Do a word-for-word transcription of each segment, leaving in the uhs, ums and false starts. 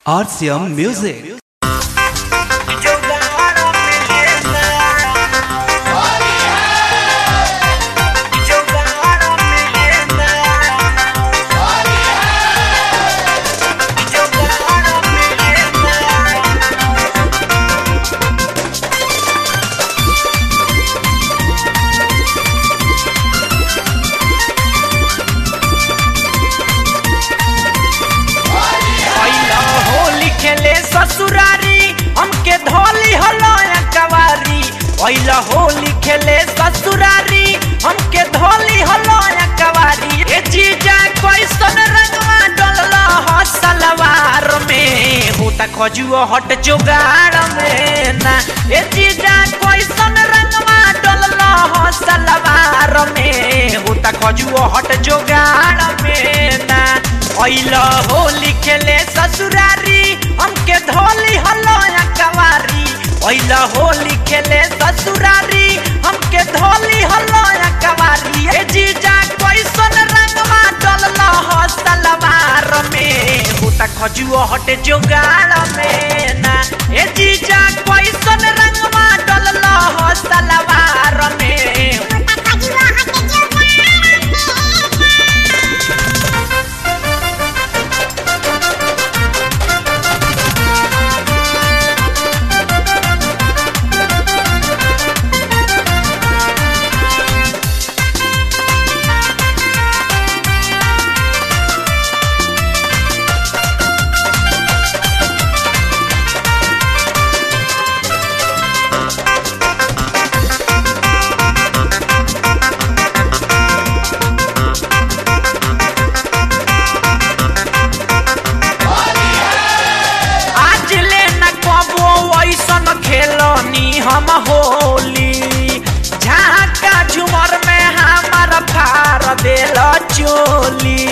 R C M Music. ससुरारी हमके धोली हलो कवारी पहिला होली खेले ससुरारी हमके धोली हलो कवारी ए जीजा कैसन रंगवा डलला ह सलवार में होता खजुआ हट जोगाड़ में ना ए जीजा कैसन रंगवा डलला ह सलवार में होता खजुआ हट जोगाड़ में ना पहिला होली खेले ससुरारी हमके धोली हलो कवारी पहिला होली खेले ससुरारी हमके धोली हलो कवारी ए जीजा कैसन रंगवा डलला ह सलवार में होता खजुआ हटे जोगाड़ में ना ए जीजा कैसन रंगवा डलला ह सलवार में होता खजुआ हटे हम होली झाका झुमर में हमारा फार देल चोली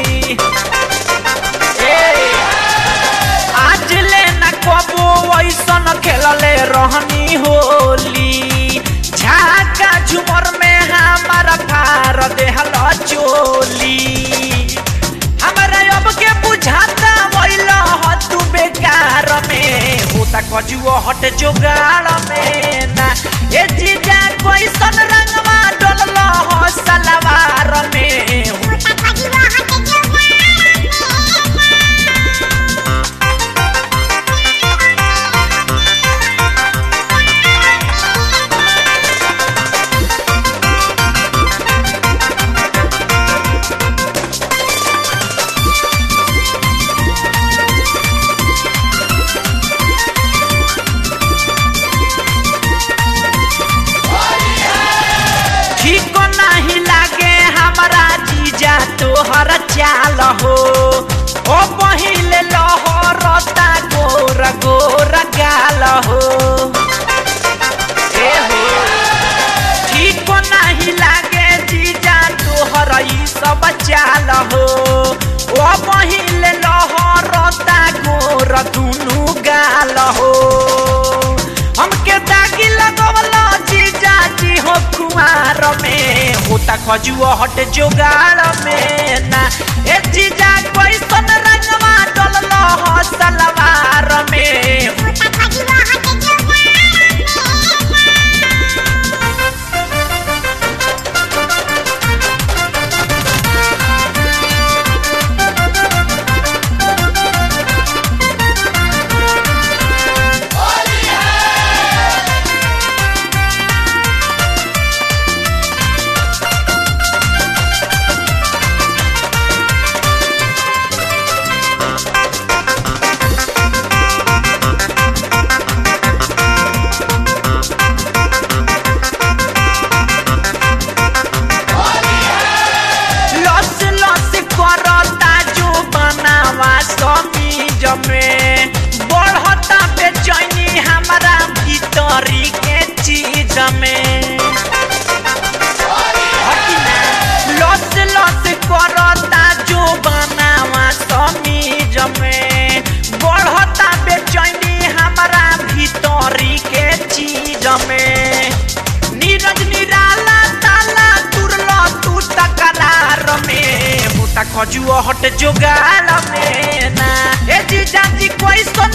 ए आज ले न कबो ऐसन खेलले रहनी होली झाका झुमर में हमारा फार देल चोली हमारा अब के बुझाता वैला ह तू बेकार में होता खजुआ हट जोगाड़ में ना ए जीजा कैसन रंगवा डलला ह सलवार में होता खजुआ हट तोहर चाल हो ओ पहिले लहरता गोर गोर गाल हो ए हो ठीक नहीं लागे जीजा तोहर ई सब चाल हो ओ पहिले लहरता गोर दुनु गाल हो हमके दागी लगवला जीजा जी हो कुमार में होता खजुआ हट जोगाड़ में ना ए जीजा कैसन रंगवा डलला ह सलवार में होता खजुआ हट में बढ़ता बेचैनी हमारा भीतरी के चीज में लस लस करता जो बनावा समीज में बढ़ता बेचैनी हमारा भीतरी के चीज में नीरज निराला ताला तुरला तू तकरार में होता खजुआ हट जोगाड़ में ना ए जीजा जी कैसन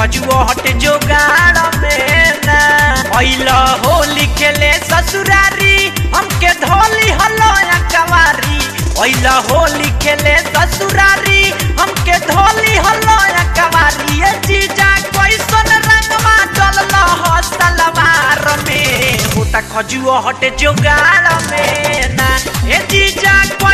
खजुआ हटे जोगाड़ में ना अइला होली खेले ससुरारी हमके धोली हलोया कवारी अइला होली खेले ससुरारी हमके धोली हलोया कवारी ए जीजा कैसन रंगवा डलला हो सलवार में होता खजुआ हटे जोगाड़ में ना ए जीजा